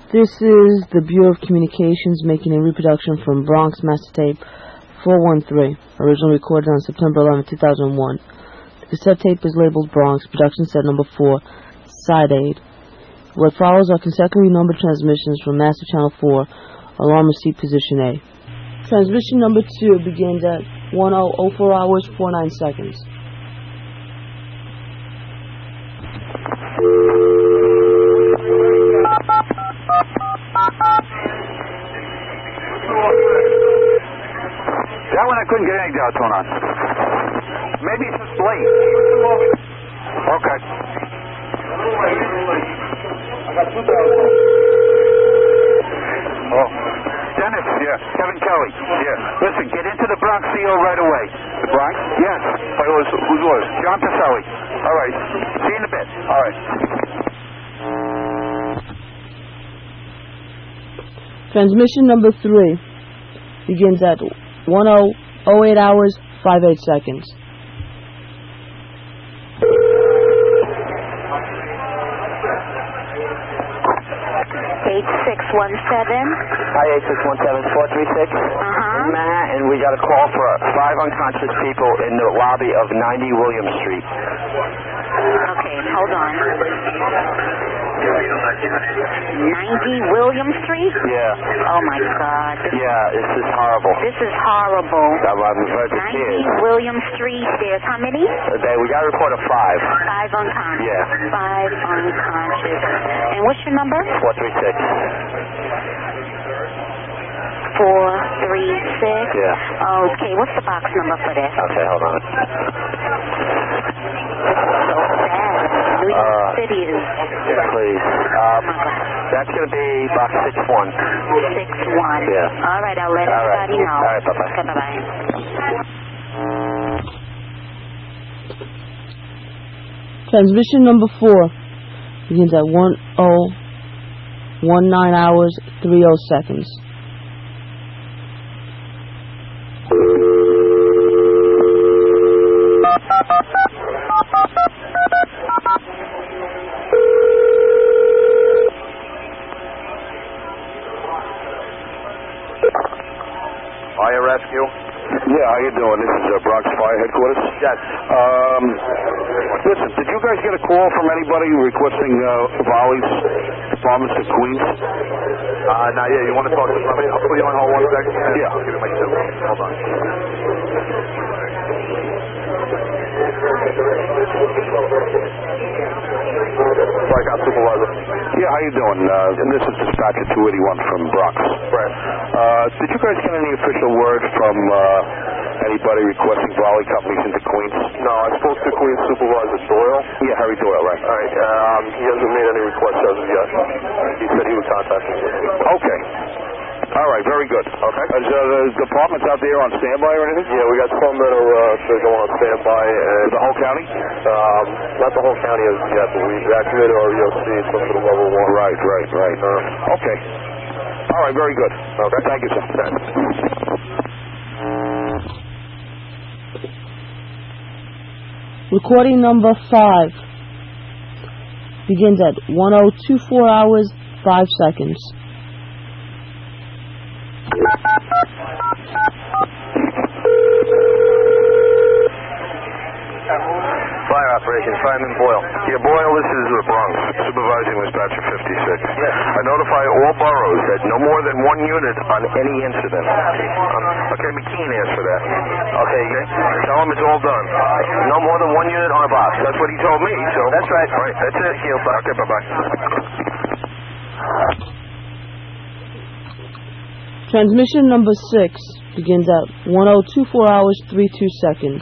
This is the Bureau of Communications making a reproduction from Bronx Master Tape 413, originally recorded on September 11, 2001. The cassette tape is labeled Bronx, production set number 4, Side Aid. What follows are consecutively numbered transmissions from Master Channel 4, alarm receipt position A. Transmission number 2 begins at 10:04 hours 49 seconds. That one I couldn't get any doubts on. Maybe it's just late. Okay. Oh. Dennis, yeah. Kevin Kelly. Yeah. Listen, get into the Bronx CO right away. The Bronx? Yes. Who's yours? John Pacelli. All right. See you in a bit. All right. Transmission number 3 begins at 10:08 hours 58 seconds. 8617. Hi, 8617-436. Manhattan, we got a call for 5 unconscious people in the lobby of 90 William Street. Okay, hold on. 90 William Street? Yeah. Oh my God. Yeah, this is horrible. This is horrible. I've heard the 90 kids. William Street, there's how many? We got a report of 5. 5 unconscious. Yeah. 5 unconscious. And what's your number? 436. 436? Yeah. Okay, what's the box number for this? Okay, hold on. New York City is... Please. That's going to be box 61. 61. Yeah. All right, I'll let everybody know. All right, bye-bye. Okay, bye-bye. Transmission number 4 begins at 10:19 hours 30 seconds. Fire rescue? Yeah, how you doing? This is Bronx Fire Headquarters. Yes. Listen, did you guys get a call from anybody requesting volleys, apartments to Queens? Not yet. You want to talk to somebody? I'll put you on hold 1 second. Yeah. I'll give you my two. Hold on. Blackout Supervisor. Yeah, how you doing? And this is Dispatcher 281 from Bronx. Right. Did you guys get any official word from anybody requesting volley companies into Queens? No, I spoke to Queens Supervisor Doyle. Yeah, Harry Doyle, right? All right. He hasn't made any requests as of yet. He said he would contact me. Okay. All right, very good. Okay. Is the departments out there on standby or anything? Yeah, we got some that are going on standby. And The whole county? not the whole county as of yet, but we activated our EOC up to the level 1. Right. Okay. All right, very good. Okay. Thank you, sir. Recording number 5 begins at 10:24 hours 5 seconds. Fire operations, Fireman Boyle. Yeah, Boyle, this is Bronx, supervising Dispatcher 56. Yes. I notify all boroughs that no more than 1 unit on any incident. Okay, McKean asked for that. Okay. Tell him it's all done. No more than 1 unit on a box. That's what he told me, so. That's right. All right, that's it. Thank you. Okay, bye-bye. Transmission number 6 begins at 10:24 hours 32 seconds.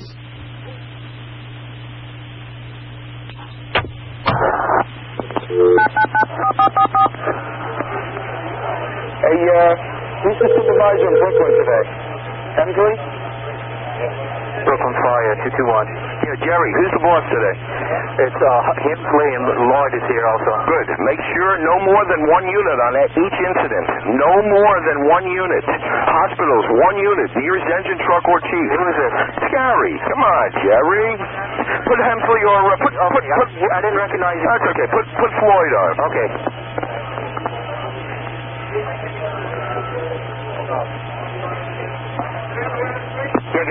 Hey, who's the supervisor in Brooklyn today? Emsley? Brooklyn Fire, 221. Yeah, Jerry, who's the boss today? It's Hemsley and Lloyd is here also. Good. Make sure no more than 1 unit on each incident. No more than 1 unit. Hospitals, 1 unit. Nearest engine, truck, or chief. Who is it? It's Gary. Come on, Jerry. Put Hemsley or I didn't recognize you. That's okay. Put Floyd on. Okay.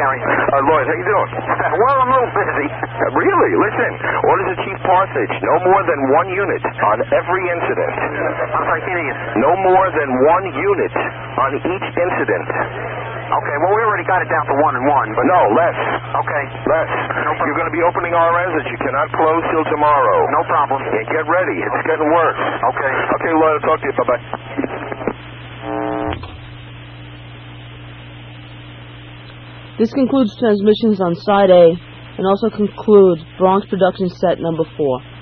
Gary. Lloyd, how you doing? Well, I'm a little busy. Really? Listen, orders of Chief Parsage, no more than 1 unit on every incident. I'm sorry, can't hear you. No more than 1 unit on each incident. Okay, well, we already got it down to 1 and 1, but... No, less. Okay. Less. No problem. You're going to be opening RNs that you cannot close till tomorrow. No problem. Yeah, get ready. It's getting worse. Okay. Okay, Lloyd, I'll talk to you. Bye-bye. This concludes transmissions on Side A and also concludes Bronx Production Set number 4.